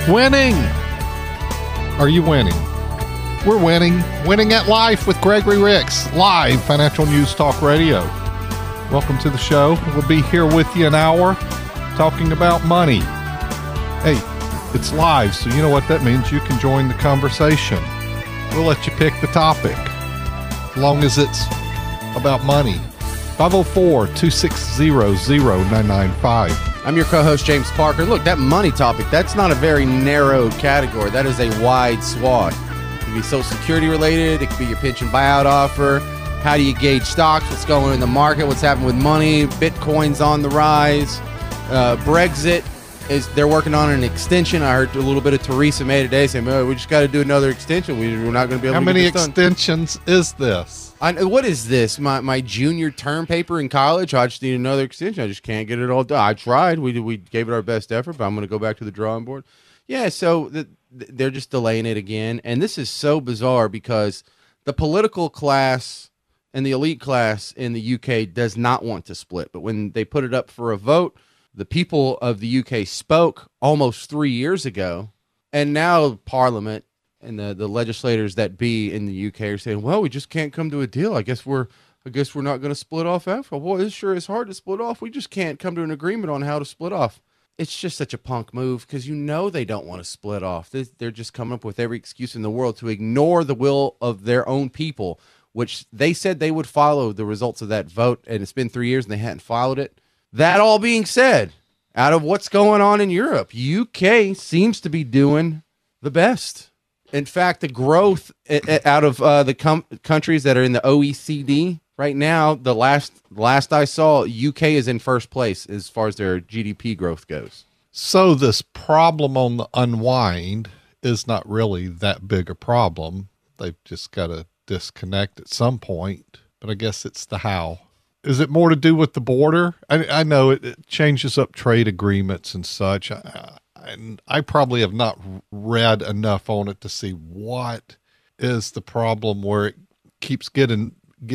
Winning! Are you winning? We're winning. Winning at Life with Gregory Ricks, live Financial News Talk Radio. Welcome to the show. We'll be here with you an hour talking about money. Hey, it's live, so you know what that means. You can join the conversation. We'll let you pick the topic, as long as it's about money. 504-260-0995. I'm your co-host, James Parker. Look, that money topic, that's not a very narrow category. That is a wide swath. It could be Social Security related. It could be your pension buyout offer. How do you gauge stocks? What's going on in the market? What's happening with money? Bitcoin's on the rise. Brexit, they're working on an extension. I heard a little bit of Theresa May today saying, we just got to do another extension. We're not going to be able How to many get this done. extensions is this? What is this? My junior term paper in college? I just need another extension. I just can't get it all done. I tried. We gave it our best effort, but I'm going to go back to the drawing board. Yeah, so they're just delaying it again. And this is so bizarre because the political class and the elite class in the UK does not want to split. But when they put it up for a vote, the people of the UK spoke almost 3 years ago. And now Parliament and the legislators that be in the UK are saying, well, we just can't come to a deal. I guess we're not going to split off after. Well, it sure is hard to split off. We just can't come to an agreement on how to split off. It's just such a punk move because they don't want to split off. They're just coming up with every excuse in the world to ignore the will of their own people, which they said they would follow the results of that vote, and it's been 3 years and they hadn't followed it. That all being said, out of what's going on in Europe, UK seems to be doing the best. In fact, the growth out of the countries that are in the OECD right now, the last I saw, UK is in first place as far as their GDP growth goes. So this problem on the unwind is not really that big a problem. They've just got to disconnect at some point, but I guess it's the how. Is it more to do with the border? I know it changes up trade agreements and such. And I probably have not read enough on it to see what is the problem where it keeps getting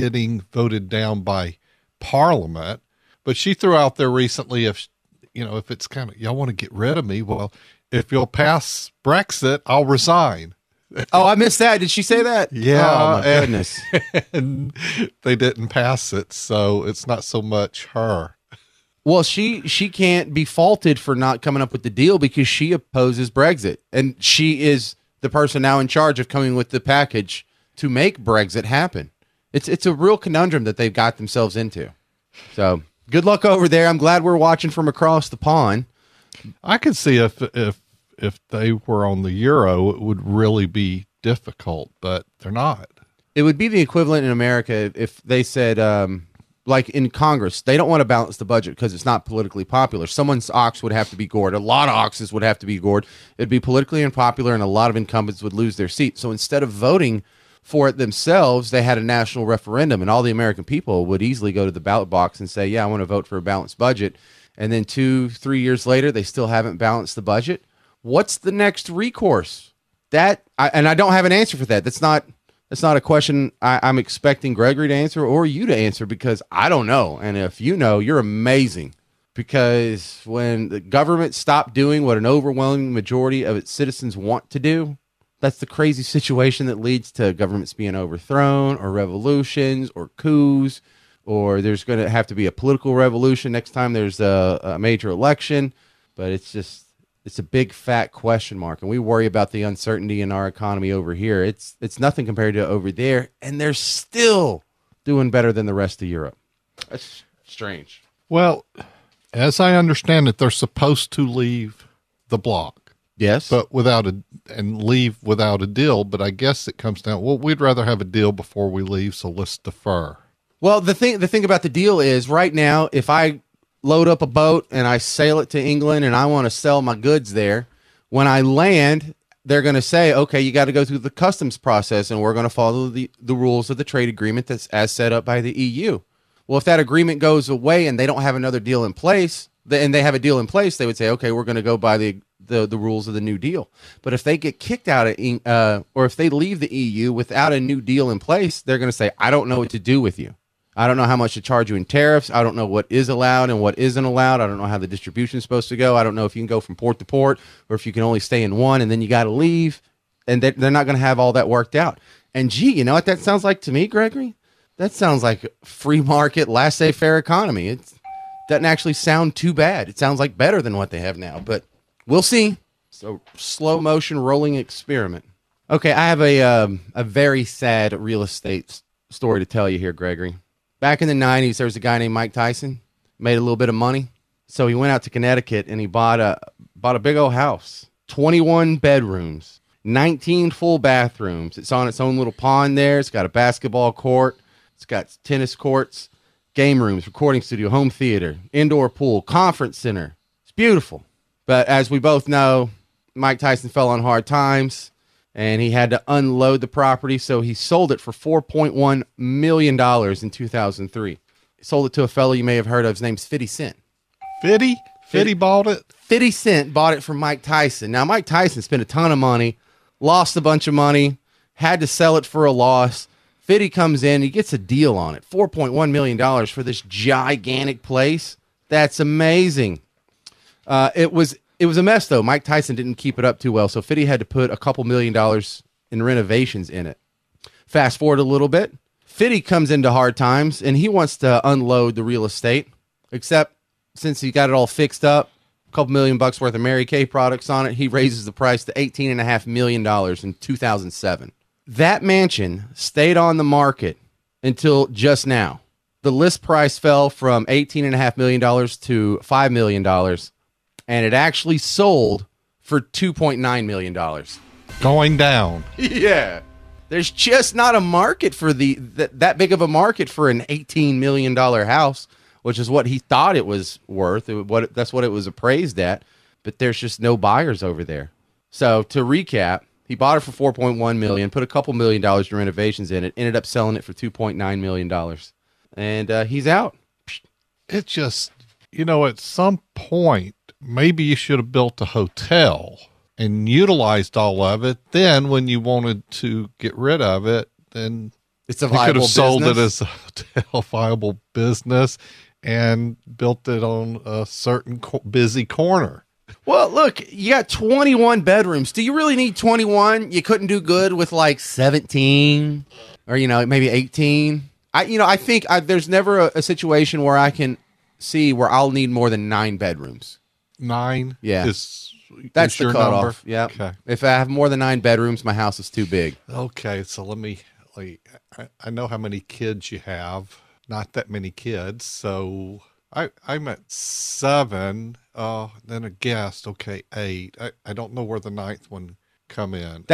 voted down by Parliament. But she threw out there recently, if it's kind of, y'all want to get rid of me, well, if you'll pass Brexit, I'll resign. Oh, I missed that. Did she say that? Yeah. Oh, my goodness. And they didn't pass it, so it's not so much her. Well, she can't be faulted for not coming up with the deal because she opposes Brexit. And she is the person now in charge of coming with the package to make Brexit happen. It's a real conundrum that they've got themselves into. So good luck over there. I'm glad we're watching from across the pond. I could see if they were on the euro, it would really be difficult, but they're not. It would be the equivalent in America if they said, like in Congress, they don't want to balance the budget because it's not politically popular. Someone's ox would have to be gored. A lot of oxes would have to be gored. It'd be politically unpopular, and a lot of incumbents would lose their seat. So instead of voting for it themselves, they had a national referendum, and all the American people would easily go to the ballot box and say, yeah, I want to vote for a balanced budget. And then 2-3 years later, they still haven't balanced the budget. What's the next recourse? I don't have an answer for that. That's not a question I'm expecting Gregory to answer or you to answer because I don't know. And if you know, you're amazing. Because when the government stopped doing what an overwhelming majority of its citizens want to do, that's the crazy situation that leads to governments being overthrown or revolutions or coups, or there's going to have to be a political revolution next time there's a major election. But it's a big fat question mark, and we worry about the uncertainty in our economy over here. It's nothing compared to over there, and they're still doing better than the rest of Europe. That's strange. Well, as I understand it, they're supposed to leave the bloc. Yes, but leave without a deal. But I guess it comes down, well, we'd rather have a deal before we leave, so let's defer. Well, the thing about the deal is right now, if I load up a boat and I sail it to England and I want to sell my goods there, when I land, they're going to say, okay, you got to go through the customs process and we're going to follow the rules of the trade agreement that's as set up by the EU. Well, if that agreement goes away and they don't have another deal in place, and they have a deal in place, they would say, okay, we're going to go by the rules of the new deal. But if they get kicked out of, or if they leave the EU without a new deal in place, they're going to say, I don't know what to do with you. I don't know how much to charge you in tariffs. I don't know what is allowed and what isn't allowed. I don't know how the distribution is supposed to go. I don't know if you can go from port to port or if you can only stay in one and then you got to leave. And they're not going to have all that worked out. And gee, you know what that sounds like to me, Gregory? That sounds like free market, laissez-faire economy. It doesn't actually sound too bad. It sounds like better than what they have now, but we'll see. So slow motion rolling experiment. Okay, I have a very sad real estate story to tell you here, Gregory. Back in the 90s, there was a guy named Mike Tyson, made a little bit of money. So he went out to Connecticut and he bought a big old house, 21 bedrooms, 19 full bathrooms. It's on its own little pond there. It's got a basketball court. It's got tennis courts, game rooms, recording studio, home theater, indoor pool, conference center. It's beautiful. But as we both know, Mike Tyson fell on hard times and he had to unload the property. So he sold it for $4.1 million in 2003. He sold it to a fellow you may have heard of. His name's 50 Cent. 50? 50 bought it? 50 Cent bought it from Mike Tyson. Now, Mike Tyson spent a ton of money, lost a bunch of money, had to sell it for a loss. 50 comes in, he gets a deal on it. $4.1 million for this gigantic place. That's amazing. It was a mess, though. Mike Tyson didn't keep it up too well, so 50 had to put a couple $1 million in renovations in it. Fast forward a little bit. 50 comes into hard times, and he wants to unload the real estate, except since he got it all fixed up, a couple $1 million worth of Mary Kay products on it, he raises the price to $18.5 million in 2007. That mansion stayed on the market until just now. The list price fell from $18.5 million to $5 million, and it actually sold for $2.9 million. Going down. Yeah. There's just not a market for that big of a market for an $18 million house, which is what he thought it was worth. That's what it was appraised at. But there's just no buyers over there. So to recap, he bought it for $4.1 million, put a couple $1 million in renovations in it, ended up selling it for $2.9 million. And he's out. It just, at some point, maybe you should have built a hotel and utilized all of it. Then when you wanted to get rid of it, then it's a you viable could have sold it business. as a hotel viable business and built it on a certain busy corner. Well, look, you got 21 bedrooms. Do you really need 21? You couldn't do good with like 17 or, maybe 18. I think there's never a situation where I can see where I'll need more than 9 bedrooms. 9? Yeah. That's the your cutoff. number? Yeah. Okay. If I have more than 9 bedrooms, my house is too big. Okay, so let me, I know how many kids you have. Not that many kids, so I'm at 7. Then a guest. Okay, 8. I don't know where the 9th one come in.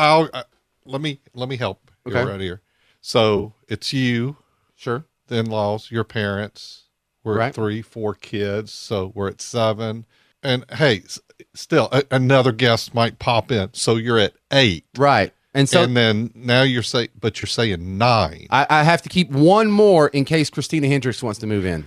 Let me help you Okay. right here. So it's you, Sure. the in-laws, your parents. We're Right. at 3, 4 kids, so we're at 7. And hey, still another guest might pop in, so you're at 8. Right. And so and then now you're saying 9. I have to keep one more in case Christina Hendricks wants to move in.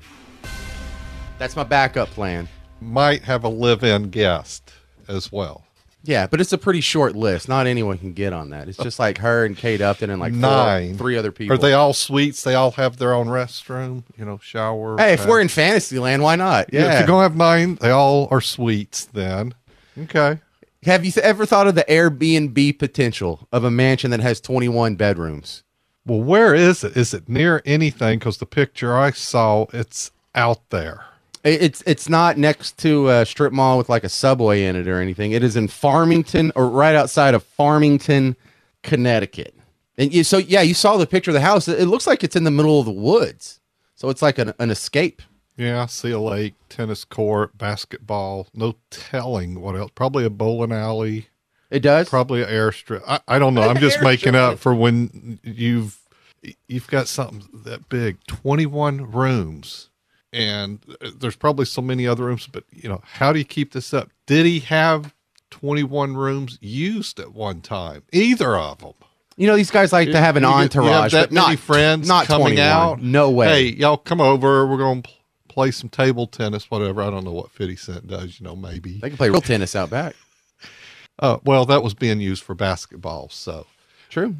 That's my backup plan. Might have a live-in guest as well. Yeah, but it's a pretty short list. Not anyone can get on that. It's just like her and Kate Upton and like 9. 3 other people. Are they all suites? They all have their own restroom, shower. Hey, if bath. we're in Fantasyland, why not? Yeah, if Yeah. you're going to have 9, they all are suites then. Okay. Have you ever thought of the Airbnb potential of a mansion that has 21 bedrooms? Well, where is it? Is it near anything? Because the picture I saw, it's out there. It's not next to a strip mall with like a Subway in it or anything. It is in Farmington, or right outside of Farmington, Connecticut. And you saw the picture of the house. It looks like it's in the middle of the woods. So it's like an escape. Yeah, I see a lake, tennis court, basketball. No telling what else. Probably a bowling alley. It does? Probably an airstrip. I don't know. I'm just making up for when you've got something that big. 21 rooms. And there's probably so many other rooms, but how do you keep this up? Did he have 21 rooms used at one time? Either of them. These guys like to have an entourage, You have that but not many friends not coming 21. out. No way. Hey, y'all come over. We're going to play some table tennis, whatever. I don't know what 50 Cent does. Maybe They can play real tennis out back. well, that was being used for basketball. So True.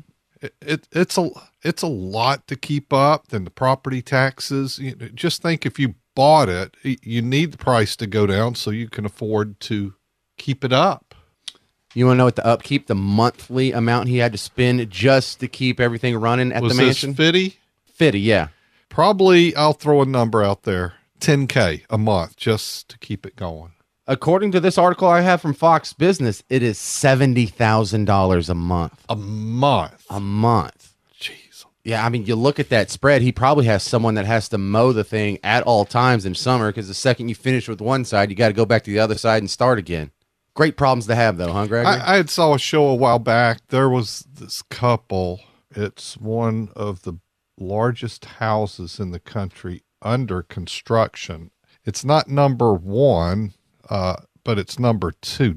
It's a lot to keep up. Then the property taxes. Just think if you bought it, you need the price to go down so you can afford to keep it up. You want to know what the upkeep, the monthly amount he had to spend just to keep everything running at the mansion? Was this 50? 50, yeah. Probably, I'll throw a number out there, $10K a month just to keep it going. According to this article I have from Fox Business, it is $70,000 a month. A month? A month. Jeez. Yeah, I mean, you look at that spread, he probably has someone that has to mow the thing at all times in summer because the second you finish with one side, you got to go back to the other side and start again. Great problems to have, though, huh, Gregory? I had saw a show a while back. There was this couple. It's one of the largest houses in the country under construction. It's not number one, but it's number two.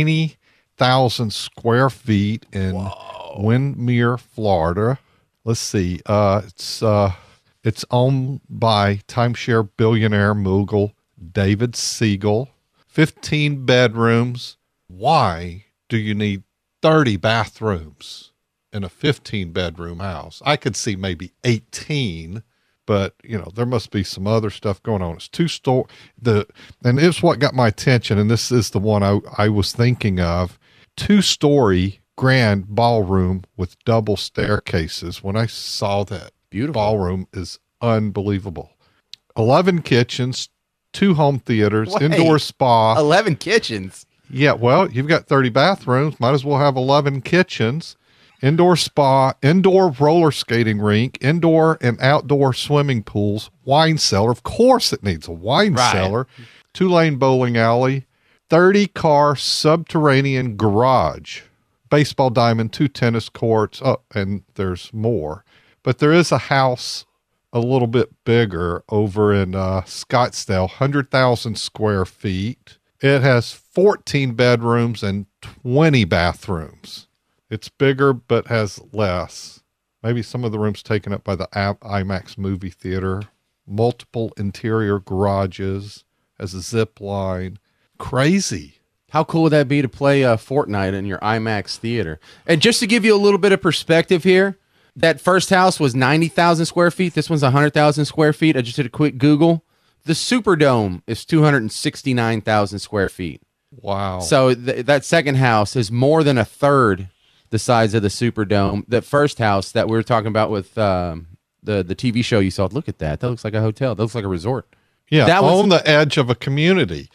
90,000 square feet in Windmere, Florida. Let's see. It's owned by timeshare billionaire mogul David Siegel. 15 bedrooms. Why do you need 30 bathrooms in a 15-bedroom house? I could see maybe 18, but, there must be some other stuff going on. It's two-story. And it's what got my attention, and this is the one I was thinking of. 2-story grand ballroom with double staircases. When I saw that, beautiful ballroom is unbelievable. 11 kitchens, 2 home theaters, Wait, indoor spa. 11 kitchens? Yeah, well, you've got 30 bathrooms. Might as well have 11 kitchens, indoor spa, indoor roller skating rink, indoor and outdoor swimming pools, wine cellar. Of course it needs a wine cellar. 2-lane bowling alley, 30-car subterranean garage, baseball diamond, 2 tennis courts. Oh, and there's more. But there is a house a little bit bigger over in Scottsdale, 100,000 square feet. It has 14 bedrooms and 20 bathrooms. It's bigger, but has less. Maybe some of the rooms taken up by the IMAX movie theater. Multiple interior garages, has a zip line. Crazy. How cool would that be to play Fortnite in your IMAX theater? And just to give you a little bit of perspective here, that first house was 90,000 square feet. This one's 100,000 square feet. I just did a quick Google. The Superdome is 269,000 square feet. Wow. So that second house is more than a third the size of the Superdome. That first house that we were talking about with the TV show you saw, look at that. That looks like a hotel. That looks like a resort. Yeah, that on the edge of a community.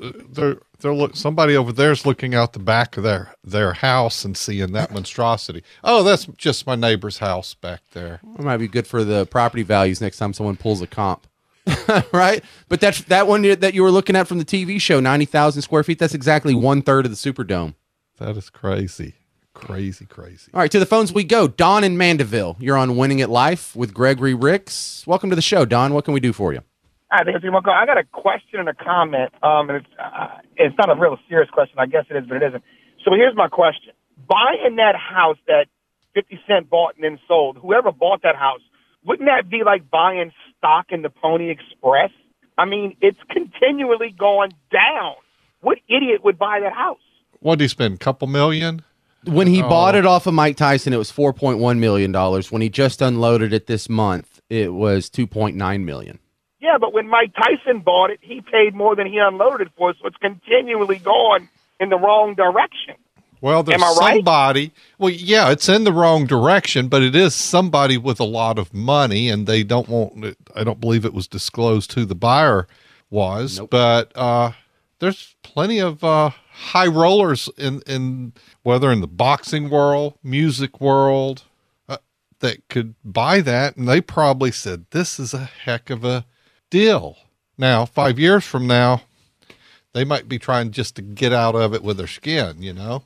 Somebody over there is looking out the back of their house and seeing that monstrosity. Oh, that's just my neighbor's house back there. It might be good for the property values next time someone pulls a comp. Right? But that one that you were looking at from the TV show, 90,000 square feet, that's exactly 1/3 of the Superdome. That is crazy. Crazy. All right, to the phones we go. Don in Mandeville. You're on Winning at Life with Gregory Ricks. Welcome to the show, Don. What can we do for you? I got a question and a comment, and it's not a real serious question. I guess it is, but it isn't. So here's my question. Buying that house that 50 Cent bought and then sold, whoever bought that house, wouldn't that be like buying stock in the Pony Express? I mean, it's continually going down. What idiot would buy that house? What did he spend, a couple million? When he bought it off of Mike Tyson, it was $4.1 million. When he just unloaded it this month, it was $2.9 million. Yeah, but when Mike Tyson bought it, he paid more than he unloaded it for, so it's continually going in the wrong direction. Well, there's somebody. Right? Well, yeah, it's in the wrong direction, but it is somebody with a lot of money, and they don't want it. I don't believe it was disclosed who the buyer was, nope. But there's plenty of high rollers in whether in the boxing world, music world, that could buy that, and they probably said, this is a heck of a deal. Now, 5 years from now, they might be trying just to get out of it with their skin,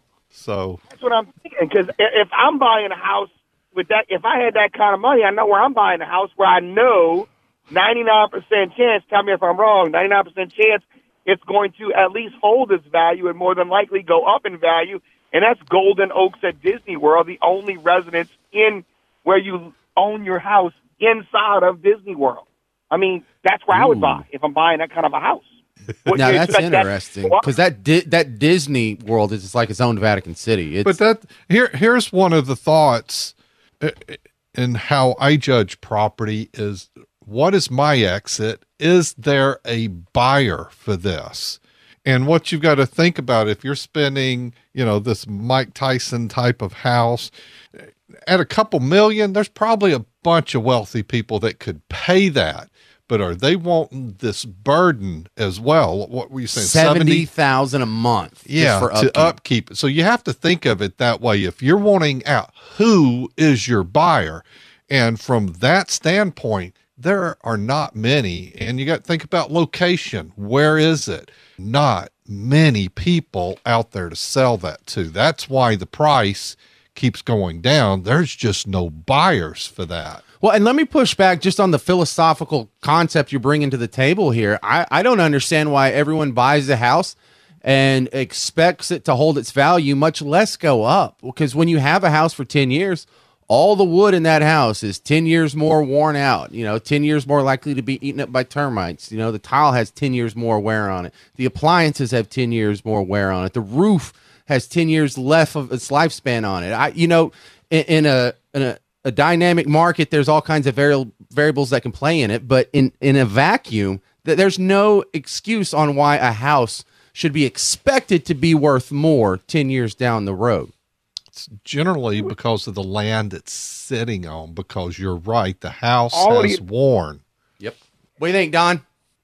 So that's what I'm thinking. Because if I'm buying a house with that, if I had that kind of money, I know where I'm buying a house where I know 99% chance. Tell me if I'm wrong. 99% chance it's going to at least hold its value and more than likely go up in value. And that's Golden Oaks at Disney World, the only residence in where you own your house inside of Disney World. I mean, that's where I would buy if I'm buying that kind of a house. Now that's interesting because that Disney World is like its own Vatican City. But here's one of the thoughts. And how I judge property is, what is my exit? Is there a buyer for this? And what you've got to think about, if you're spending, this Mike Tyson type of house at a couple million, there's probably a bunch of wealthy people that could pay that. But are they wanting this burden as well? What were you saying? $70,000 a month. Yeah, just for to upkeep. So you have to think of it that way. If you're wanting out, who is your buyer? And from that standpoint, there are not many. And you got to think about location. Where is it? Not many people out there to sell that to. That's why the price keeps going down. There's just no buyers for that. Well, and let me push back just on the philosophical concept you're bringing to the table here. I don't understand why everyone buys a house and expects it to hold its value, much less go up. Because when you have a house for 10 years, all the wood in that house is 10 years more worn out, 10 years more likely to be eaten up by termites. The tile has 10 years more wear on it. The appliances have 10 years more wear on it. The roof has 10 years left of its lifespan on it. In a dynamic market, there's all kinds of variables that can play in it. But in a vacuum, there's no excuse on why a house should be expected to be worth more 10 years down the road. It's generally because of the land it's sitting on, because you're right, the house has worn. Yep. What do you think, Don?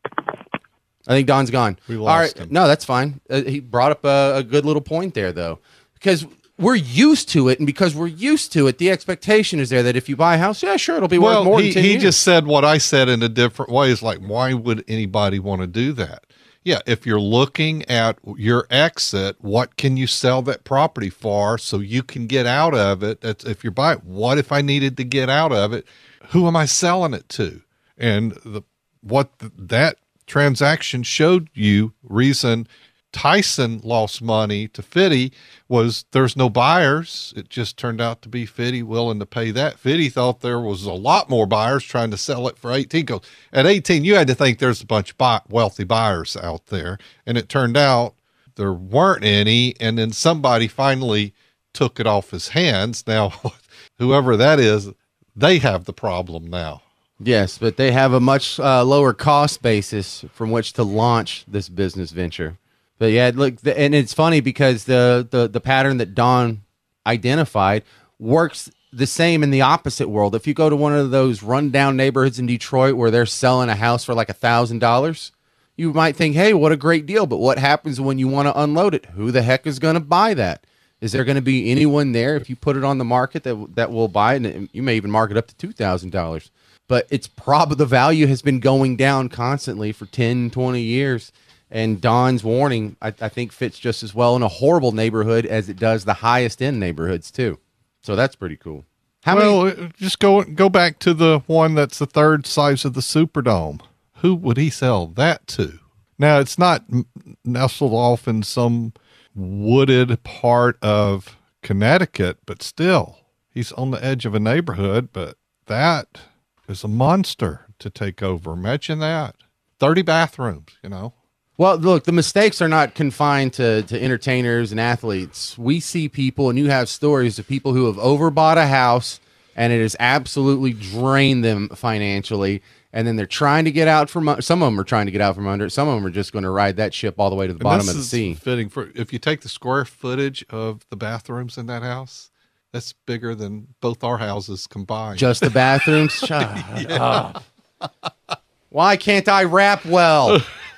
I think Don's gone. We lost him. No, that's fine. He brought up a good little point there, though, because we're used to it, and because we're used to it, the expectation is there that if you buy a house, yeah, sure, it'll be worth more than 10 years. He just said what I said in a different way. It's like, why would anybody want to do that? Yeah, if you're looking at your exit, what can you sell that property for so you can get out of it? That's, if you're buying, what if I needed to get out of it? Who am I selling it to? And that transaction showed you, reason Tyson lost money to Fitty was there's no buyers. It just turned out to be Fitty willing to pay that. Fitty thought there was a lot more buyers trying to sell it for 18. Because at 18, you had to think there's a bunch of wealthy buyers out there. And it turned out there weren't any. And then somebody finally took it off his hands. Now, whoever that is, they have the problem now. Yes, but they have a much lower cost basis from which to launch this business venture. But yeah, look, and it's funny because the pattern that Don identified works the same in the opposite world. If you go to one of those rundown neighborhoods in Detroit where they're selling a house for like $1,000, you might think, hey, what a great deal. But what happens when you want to unload it? Who the heck is going to buy that? Is there going to be anyone there if you put it on the market that will buy it? And you may even mark it up to $2,000. But it's the value has been going down constantly for 10, 20 years. And Don's warning, I think, fits just as well in a horrible neighborhood as it does the highest end neighborhoods too. So that's pretty cool. Just go back to the one that's the third size of the Superdome. Who would he sell that to? Now, it's not nestled off in some wooded part of Connecticut, but still, he's on the edge of a neighborhood. But that is a monster to take over. Imagine that. 30 bathrooms, Well, look, the mistakes are not confined to entertainers and athletes. We see people, and you have stories of people who have overbought a house, and it has absolutely drained them financially. And then they're trying to get out from. Some of them are trying to get out from under it. Some of them are just going to ride that ship all the way to the bottom of the sea. Fitting for if you take the square footage of the bathrooms in that house, that's bigger than both our houses combined. Just the bathrooms. Shut up. Why can't I rap well?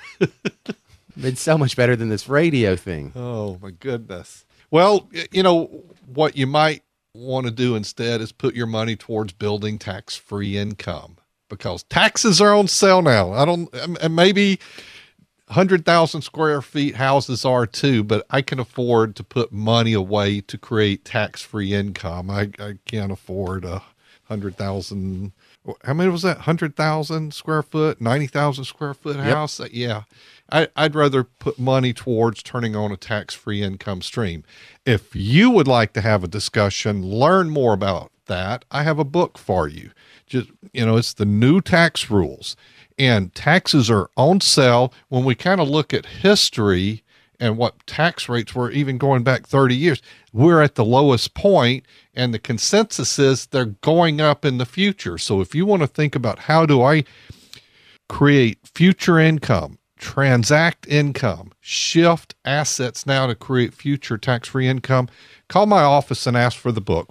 It's so much better than this radio thing. Oh, my goodness. Well, what you might want to do instead is put your money towards building tax-free income, because taxes are on sale now. And maybe 100,000 square feet houses are too, but I can afford to put money away to create tax-free income. I can't afford 100,000. How many was that? 100,000 square foot, 90,000 square foot house? Yep. Yeah. I'd rather put money towards turning on a tax-free income stream. If you would like to have a discussion, learn more about that, I have a book for you. Just, it's the new tax rules, and taxes are on sale. When we kind of look at history and what tax rates were even going back 30 years. We're at the lowest point, and the consensus is they're going up in the future. So if you want to think about how do I create future income, transact income, shift assets now to create future tax-free income, call my office and ask for the book,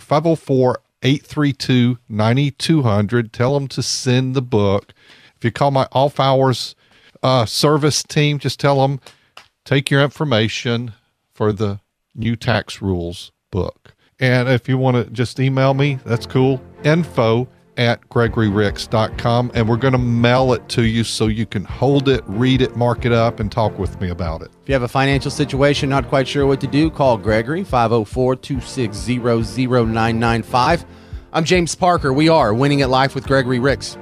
504-832-9200. Tell them to send the book. If you call my off hours service team, just tell them, take your information for the new tax rules book. And if you want to just email me, that's cool. info@gregoryricks.com, and we're going to mail it to you so you can hold it, read it, mark it up, and talk with me about it. If you have a financial situation, not quite sure what to do, call Gregory, 504-260-0995. I'm James Parker. We are Winning at Life with Gregory Ricks.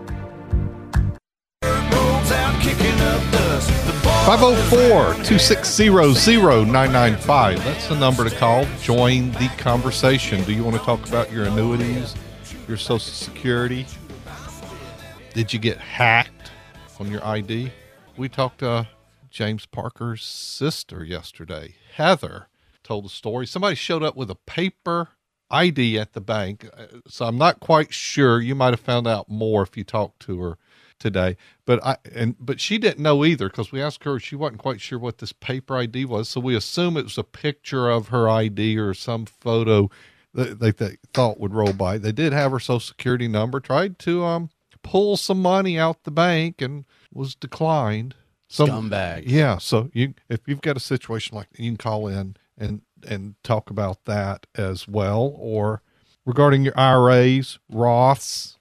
504-260-0995. That's the number to call. Join the conversation. Do you want to talk about your annuities, your Social Security? Did you get hacked on your ID? We talked to James Parker's sister yesterday. Heather told the story. Somebody showed up with a paper ID at the bank. So I'm not quite sure. You might have found out more if you talked to her today, but she didn't know either, because we asked her, she wasn't quite sure what this paper ID was. So we assume it was a picture of her ID or some photo that they thought would roll by. They did have her Social Security number, tried to pull some money out the bank and was declined. Scumbag. Yeah. So if you've got a situation like that, you can call in and talk about that as well. Or regarding your IRAs, Roths,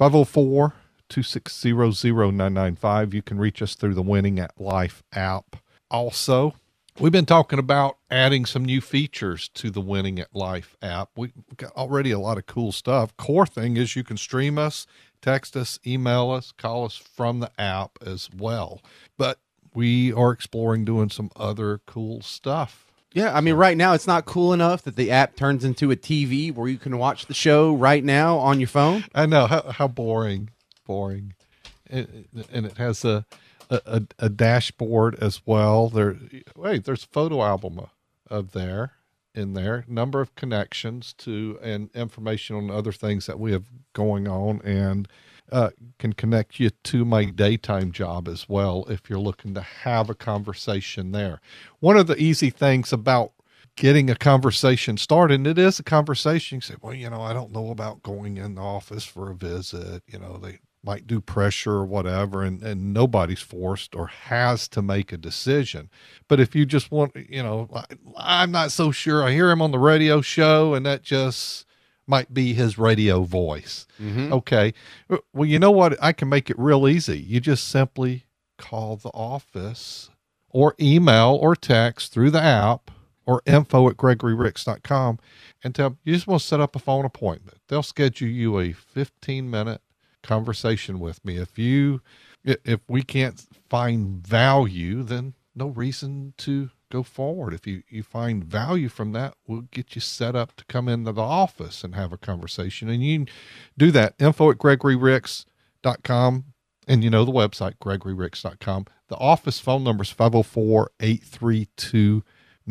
504-260-0995. You can reach us through the Winning at Life app. Also, we've been talking about adding some new features to the Winning at Life app. We've got already a lot of cool stuff. Core thing is you can stream us, text us, email us, call us from the app as well. But we are exploring doing some other cool stuff. Yeah, I mean, right now it's not cool enough that the app turns into a TV where you can watch the show right now on your phone. I know, how boring. And it has a dashboard as well. There's a photo album in there, number of connections to, and information on other things that we have going on, and can connect you to my daytime job as well if you're looking to have a conversation there. One of the easy things about getting a conversation started, and it is a conversation, you say, well, I don't know about going in the office for a visit. They might do pressure or whatever, and nobody's forced or has to make a decision. But if you just want, I'm not so sure. I hear him on the radio show, and that just might be his radio voice. Mm-hmm. Okay. Well, you know what? I can make it real easy. You just simply call the office or email or text through the app or info@gregoryricks.com and tell them you just want to set up a phone appointment. They'll schedule you a 15-minute conversation with me. If we can't find value, then no reason to go forward. If you find value from that, we'll get you set up to come into the office and have a conversation. And you can do that, info@gregoryricks.com, and the website, gregoryricks.com. The office phone number is 504-832-9200.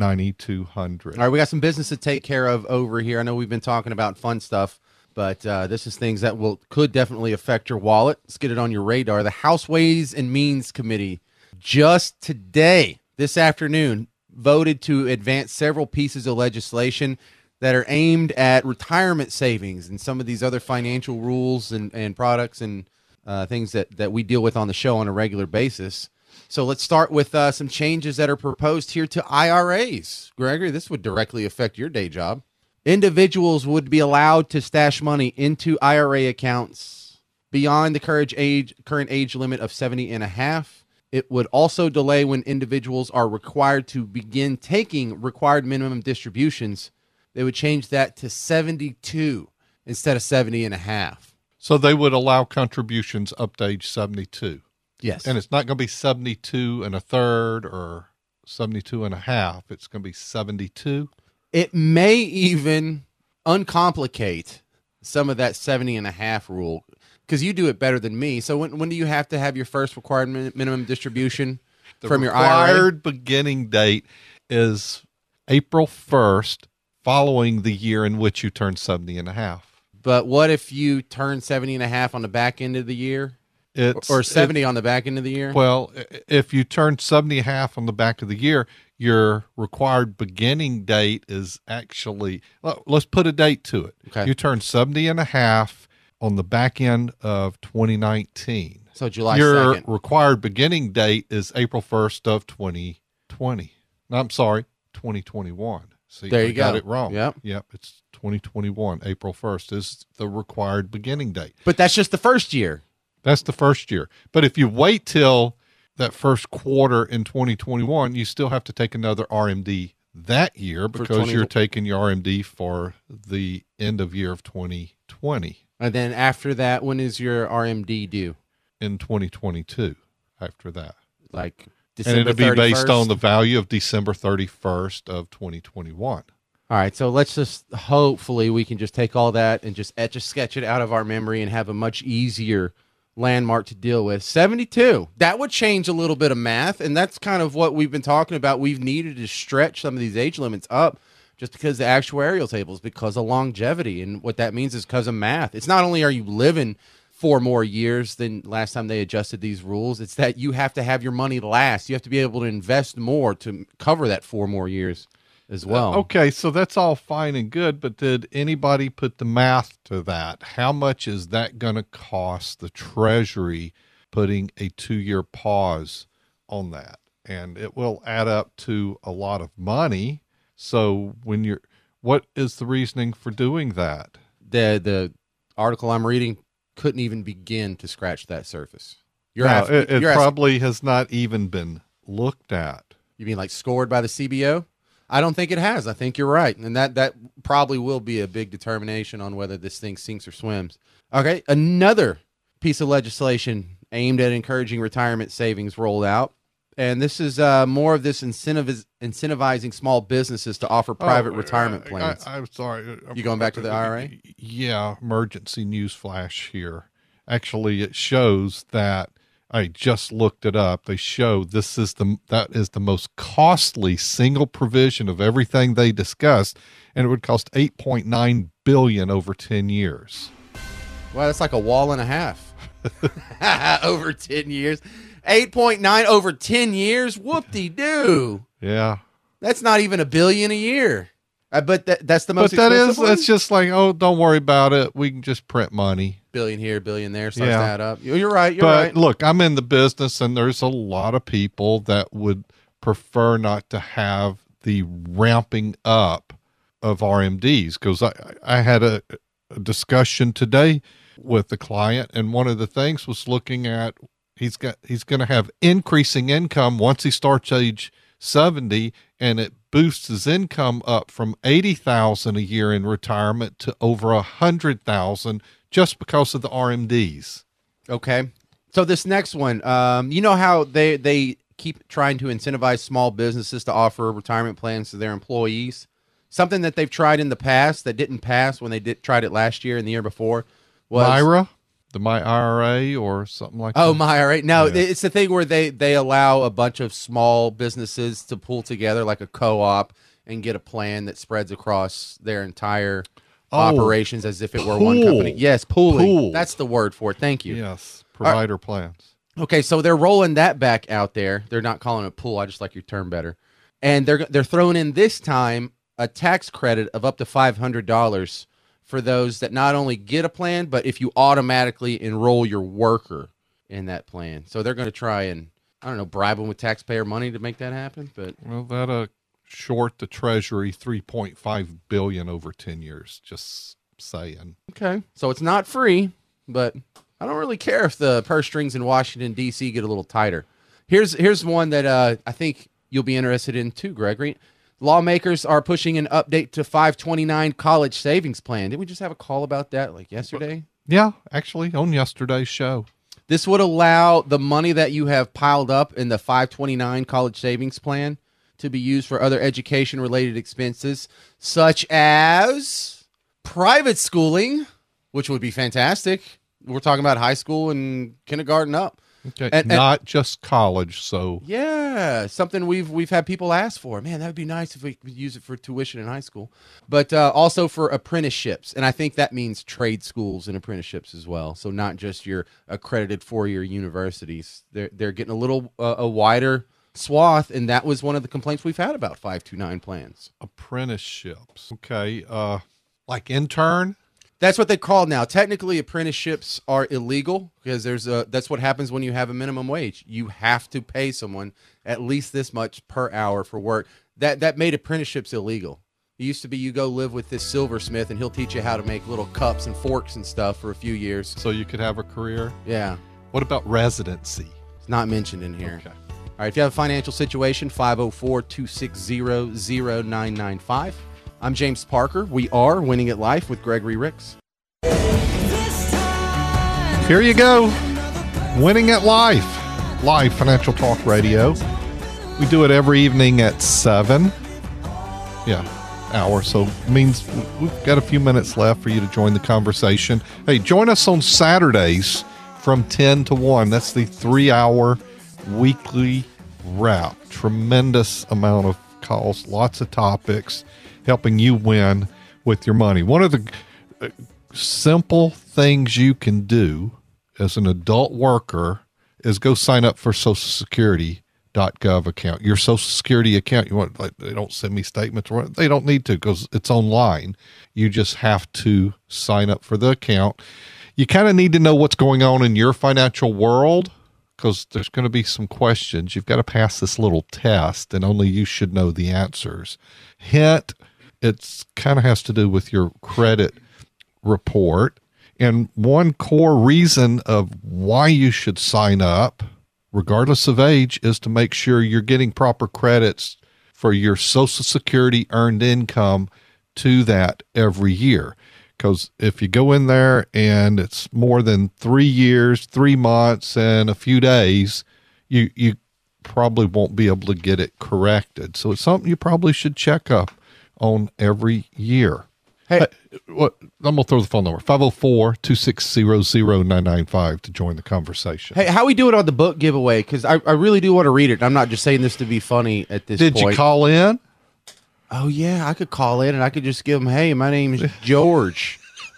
All right, we got some business to take care of over here. I know we've been talking about fun stuff, but this is things that could definitely affect your wallet. Let's get it on your radar. The House Ways and Means Committee just today, this afternoon, voted to advance several pieces of legislation that are aimed at retirement savings and some of these other financial rules and products and things that we deal with on the show on a regular basis. So let's start with some changes that are proposed here to IRAs. Gregory, this would directly affect your day job. Individuals would be allowed to stash money into IRA accounts beyond the current age limit of 70 and a half. It would also delay when individuals are required to begin taking required minimum distributions. They would change that to 72 instead of 70 and a half. So they would allow contributions up to age 72. Yes. And it's not going to be 72 and a third or 72 and a half. It's going to be 72. It may even uncomplicate some of that 70 and a half rule, because you do it better than me. So when do you have to have your first required minimum distribution from your IRA? The required beginning date is April 1st, following the year in which you turn 70 and a half. But what if you turn 70 and a half on the back end of the year? Or 70 on the back end of the year? Well, if you turn 70 and a half on the back of the year, your required beginning date is actually, let's put a date to it. Okay. You turn 70 and a half on the back end of 2019. So July Your 2nd. required beginning date is April 1st of 2020. No, I'm sorry, 2021. See, There we you got go. it wrong. Yep. It's 2021. April 1st is the required beginning date. But that's just the first year. That's the first year. But if you wait till that first quarter in 2021, you still have to take another RMD that year because you're taking your RMD for the end of year of 2020. And then after that, when is your RMD due? In 2022 after that. Like And December it'll be 31st? based on the value of December 31st of 2021. All right, so let's just hopefully we can just take all that and just etch a sketch it out of our memory and have a much easier landmark to deal with. 72. That would change a little bit of math, and that's kind of what we've been talking about. We've needed to stretch some of these age limits up just because the actuarial tables, because of longevity, and what that means is because of math. It's not only are you living 4 more years than last time they adjusted these rules, it's that you have to have your money last. You have to be able to invest more to cover that 4 more years as well. Okay, so that's all fine and good, but did anybody put the math to that? How much is that going to cost the Treasury putting a 2-year pause on that? And it will add up to a lot of money. So what is the reasoning for doing that? The article I'm reading couldn't even begin to scratch that surface. It probably has not even been looked at. You mean like scored by the CBO? I don't think it has. I think you're right. And that probably will be a big determination on whether this thing sinks or swims. Okay, another piece of legislation aimed at encouraging retirement savings rolled out. And this is more of this incentivizing small businesses to offer private retirement plans. I'm sorry. You going back to the IRA? Yeah, emergency news flash here. Actually, it shows that I just looked it up. They show that is the most costly single provision of everything they discussed, and it would cost $8.9 billion over 10 years. Well, that's like a wall and a half over 10 years. 8.9 over 10 years. Whoop-de-doo. Yeah. That's not even $1 billion a year. But that's the most But expensive one? that's just like, oh, don't worry about it. We can just print money. Billion here, billion there, starts Yeah. to add up. You're right. But look, I'm in the business, and there's a lot of people that would prefer not to have the ramping up of RMDs, because I had a discussion today with the client, and one of the things was looking at he's going to have increasing income once he starts age 70, and it boosts his income up from $80,000 a year in retirement to over $100,000 just because of the RMDs. Okay. So this next one, you know how they keep trying to incentivize small businesses to offer retirement plans to their employees? Something that they've tried in the past that didn't pass when they tried it last year and the year before was Myra, the My IRA or something like that. Oh, my IRA. No, Yeah. it's the thing where they allow a bunch of small businesses to pull together like a co-op and get a plan that spreads across their entire operations as if it were one company. Yes, pooling. Pool. That's the word for it. Thank you. Yes, provider plans. Okay, so they're rolling that back out there. They're not calling it pool. I just like your term better. And they're throwing in this time a tax credit of up to $500 for those that not only get a plan, but if you automatically enroll your worker in that plan. So they're going to try and, I don't know, bribe them with taxpayer money to make that happen. But Well, that short the Treasury $3.5 billion over 10 years. Just saying. okay, so it's not free, but I don't really care if the purse strings in Washington, D.C. get a little tighter. Here's one that I think you'll be interested in too, Gregory. Lawmakers are pushing an update to 529 college savings plan. Did we just have a call about that like yesterday? Yeah, actually, on yesterday's show. This would allow the money that you have piled up in the 529 college savings plan to be used for other education-related expenses, such as private schooling, which would be fantastic. We're talking about high school and kindergarten up. Okay, And- not just college. So Yeah, something we've had people ask for. Man, that would be nice if we could use it for tuition in high school, but also for apprenticeships, and I think that means trade schools and apprenticeships as well. So not just your accredited 4-year universities. They're getting a little a wider swath, and that was one of the complaints we've had about 529 plans. apprenticeships. Okay, like intern. That's what they call now. Technically, apprenticeships are illegal because that's what happens when you have a minimum wage. You have to pay someone at least this much per hour for work. That made apprenticeships illegal. It used to be you go live with this silversmith and he'll teach you how to make little cups and forks and stuff for a few years. So you could have a career. Yeah, What about residency? it's not mentioned in here. Okay. All right, if you have a financial situation, 504-260-0995. I'm James Parker. We are Winning at Life with Gregory Ricks. Here you go. Winning at Life. Live Financial Talk Radio. We do it every evening at 7. Yeah, hour. So it means we've got a few minutes left for you to join the conversation. Hey, join us on Saturdays from 10 to 1. That's the 3-hour weekly wrap. Tremendous amount of calls, lots of topics, helping you win with your money. One of the simple things you can do as an adult worker is go sign up for socialsecurity.gov account. Your Social Security account, you want, like, they don't send me statements. They don't need to because it's online. You just have to sign up for the account. You kind of need to know what's going on in your financial world because there's going to be some questions. You've got to pass this little test, and only you should know the answers. Hint, it's kind of has to do with your credit report. And one core reason of why you should sign up, regardless of age, is to make sure you're getting proper credits for your Social Security earned income to that every year. Because if you go in there and it's more than 3 years, 3 months, and a few days, you probably won't be able to get it corrected. So it's something you probably should check up on every year. Hey, I'm going to throw the phone number, 504-260-0995 to join the conversation. Hey, how we do it on the book giveaway? Because I really do want to read it. I'm not just saying this to be funny at this Did point. you call in? Oh, yeah, I could call in and I could just give them, hey, my name's George.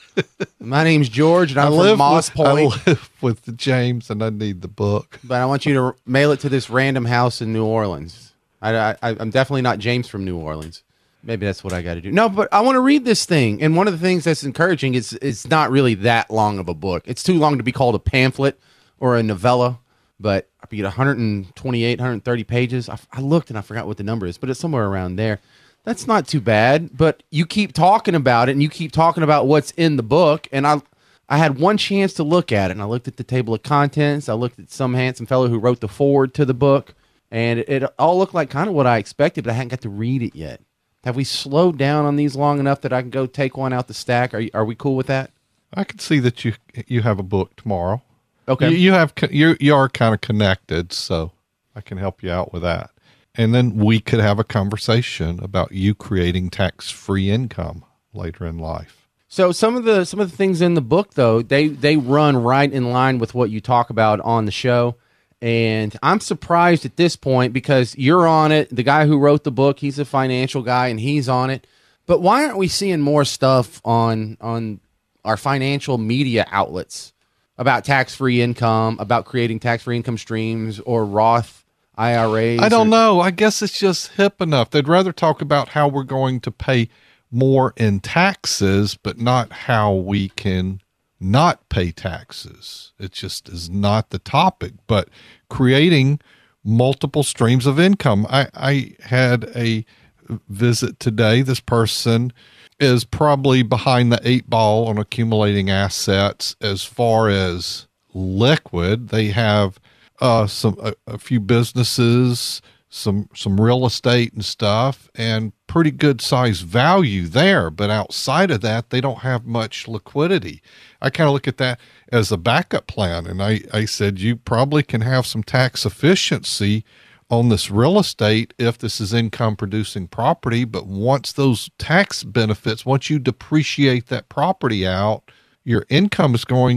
My name's George, and I'm from Moss Point. I live with James, and I need the book. But I want you to mail it to this random house in New Orleans. I'm definitely not James from New Orleans. Maybe that's what I got to do. No, but I want to read this thing. And one of the things that's encouraging is it's not really that long of a book. It's too long to be called a pamphlet or a novella. But I get 128, 130 pages. I looked and I forgot what the number is, but it's somewhere around there. That's not too bad. But you keep talking about it, and you keep talking about what's in the book. And I had one chance to look at it, and I looked at the table of contents. I looked at some handsome fellow who wrote the foreword to the book. And it all looked like kind of what I expected, but I hadn't got to read it yet. Have we slowed down on these long enough that I can go take one out the stack? Are we cool with that? I can see that you have a book tomorrow. Okay. You are kind of connected, so I can help you out with that. And then we could have a conversation about you creating tax-free income later in life. So some of the things in the book, though, they run right in line with what you talk about on the show. And I'm surprised at this point because you're on it. The guy who wrote the book, he's a financial guy, and he's on it. But why aren't we seeing more stuff on our financial media outlets about tax-free income, about creating tax-free income streams or Roth IRAs? I don't know. I guess it's just hip enough. They'd rather talk about how we're going to pay more in taxes, but not how we can not pay taxes. It just is not the topic, but creating multiple streams of income. I had a visit today. This person is probably behind the 8 ball on accumulating assets as far as liquid. They have a few businesses, some real estate and stuff, and pretty good size value there. But outside of that, they don't have much liquidity. I kind of look at that as a backup plan. And I said, you probably can have some tax efficiency on this real estate if this is income producing property. But once those tax benefits, once you depreciate that property out, your income is going to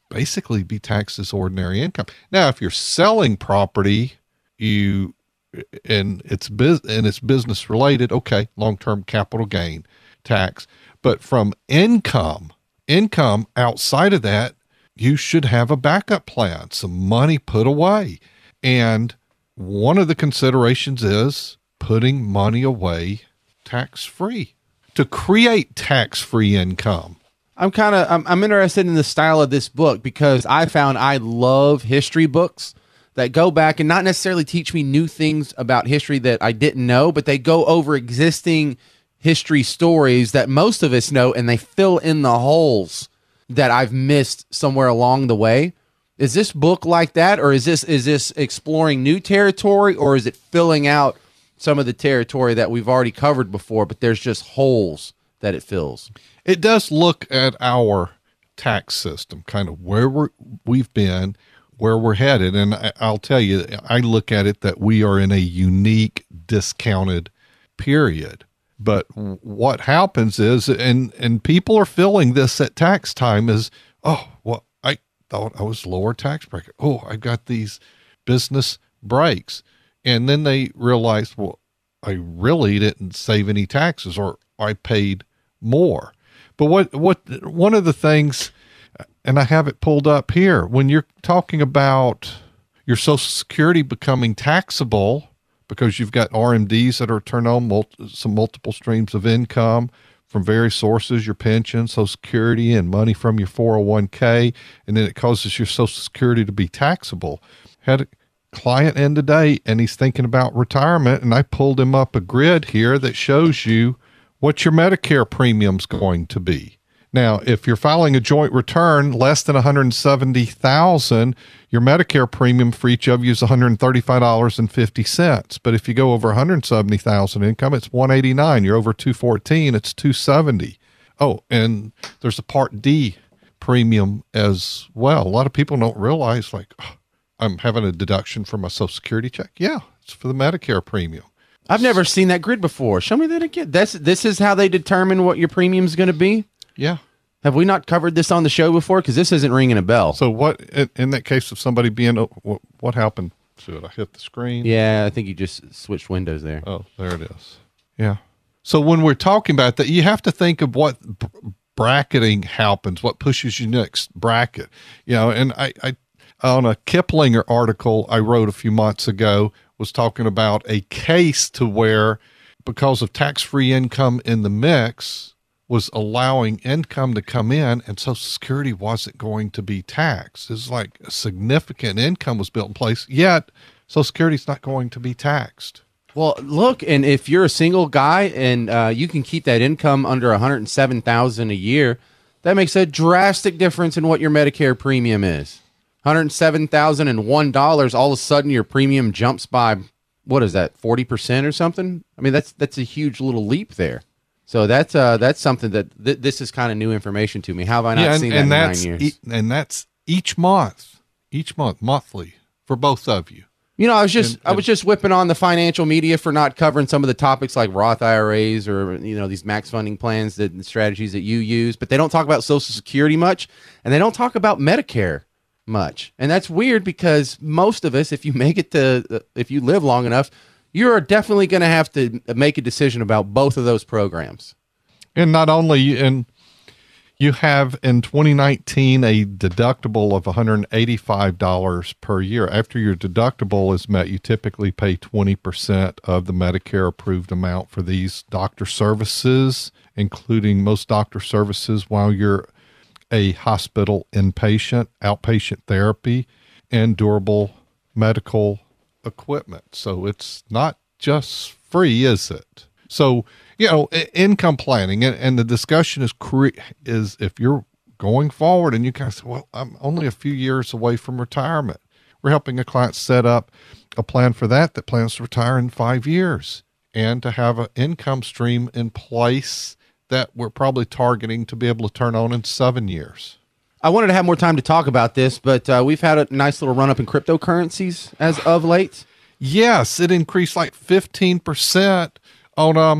basically be taxed as ordinary income. Now, if you're selling property, and it's business related, okay, long-term capital gain tax. But from income outside of that, you should have a backup plan, some money put away. And one of the considerations is putting money away tax-free to create tax-free income. I'm interested in the style of this book because I found I love history books that go back and not necessarily teach me new things about history that I didn't know, but they go over existing history stories that most of us know, and they fill in the holes that I've missed somewhere along the way. Is this book like that, or is this exploring new territory, or is it filling out some of the territory that we've already covered before, but there's just holes that it fills? It does look at our tax system, kind of where we've been, where we're headed. And I'll tell you, I look at it that we are in a unique discounted period. But what happens is, and people are feeling this at tax time, is, oh, well, I thought I was lower tax bracket. Oh, I've got these business breaks. And then they realize, well, I really didn't save any taxes, or I paid more. But what one of the things, and I have it pulled up here, when you're talking about your Social Security becoming taxable because you've got RMDs that are turned on, some multiple streams of income from various sources, your pension, Social Security, and money from your 401k, and then it causes your Social Security to be taxable. Had a client in today, and he's thinking about retirement, and I pulled him up a grid here that shows you what your Medicare premium's going to be. Now, if you're filing a joint return less than $170,000, your Medicare premium for each of you is $135.50. But if you go over $170,000 income, it's $189. You're over $214, it's $270. Oh, and there's a Part D premium as well. A lot of people don't realize, like, oh, I'm having a deduction from my Social Security check. Yeah, it's for the Medicare premium. I've never seen that grid before. Show me that again. This is how they determine what your premium is going to be? Yeah. Have we not covered this on the show before? Because this isn't ringing a bell. So what, in that case of somebody being, what happened to it? I hit the screen. Yeah, I think you just switched windows there. Oh, there it is. Yeah. So when we're talking about that, you have to think of what bracketing happens, what pushes you next bracket. You know, and I on a Kiplinger article I wrote a few months ago, was talking about a case to where, because of tax-free income in the mix, was allowing income to come in, and Social Security wasn't going to be taxed. It's like a significant income was built in place, yet Social Security is not going to be taxed. Well, look, and if you're a single guy and you can keep that income under $107,000 a year, that makes a drastic difference in what your Medicare premium is. $107,001, all of a sudden your premium jumps by, what is that, 40% or something? I mean, that's a huge little leap there. So that's something that this is kind of new information to me. How have I not seen that in 9 years? And that's each month, monthly for both of you. You know, I was just whipping on the financial media for not covering some of the topics like Roth IRAs or, you know, these max funding plans, the strategies that you use, but they don't talk about Social Security much, and they don't talk about Medicare much. And that's weird because most of us, if you live long enough, you're definitely going to have to make a decision about both of those programs. And not only, and you have in 2019 a deductible of $185 per year. After your deductible is met, you typically pay 20% of the Medicare approved amount for these doctor services, including most doctor services while you're a hospital inpatient, outpatient therapy, and durable medical equipment. So it's not just free, is it? So, you know, income planning and the discussion is if you're going forward and you kind of say, well, I'm only a few years away from retirement. We're helping a client set up a plan for that plans to retire in 5 years and to have an income stream in place that we're probably targeting to be able to turn on in 7 years. I wanted to have more time to talk about this, but we've had a nice little run up in cryptocurrencies as of late. Yes, it increased like 15% on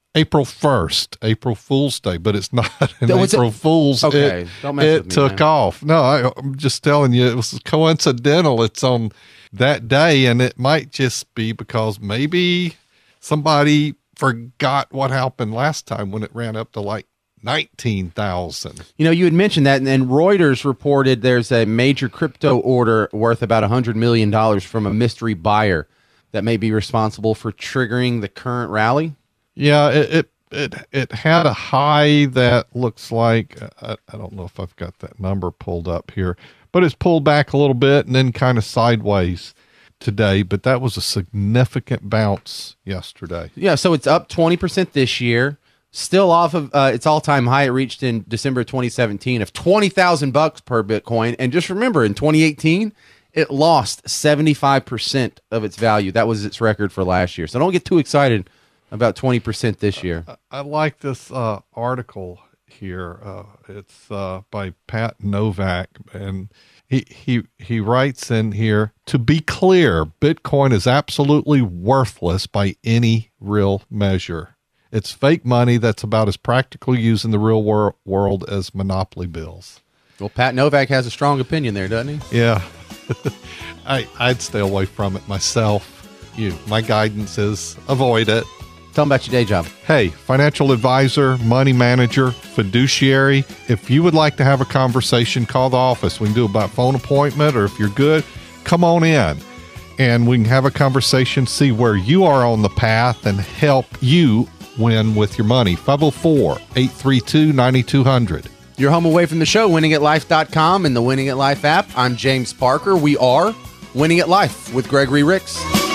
April 1st, April Fool's Day, but it's not an Was it- April Fool's. Okay, don't mess it with me, took man. off. No, I'm just telling you, it was coincidental. It's on that day, and it might just be because maybe somebody forgot what happened last time when it ran up to like 19,000. You know, you had mentioned that, and Reuters reported there's a major crypto order worth about $100 million from a mystery buyer that may be responsible for triggering the current rally. Yeah, it had a high that looks like I don't know if I've got that number pulled up here, but it's pulled back a little bit and then kind of sideways today. But that was a significant bounce yesterday. Yeah, so it's up 20% this year. Still off of its all-time high it reached in December 2017 of $20,000 per Bitcoin. And just remember, in 2018, it lost 75% of its value. That was its record for last year. So don't get too excited about 20% this year. I like this article here. It's by Pat Novak, and he writes in here, to be clear, Bitcoin is absolutely worthless by any real measure. It's fake money that's about as practically used in the real world as monopoly bills. Well, Pat Novak has a strong opinion there, doesn't he? Yeah. I'd stay away from it myself. My guidance is avoid it. Tell them about your day job. Hey, financial advisor, money manager, fiduciary. If you would like to have a conversation, call the office. We can do it by phone appointment, or if you're good, come on in and we can have a conversation, see where you are on the path and help you win with your money. 504-832-9200. You're home away from the show, winningatlife.com and the Winning at Life app. I'm James Parker. We are Winning at Life with Gregory Ricks.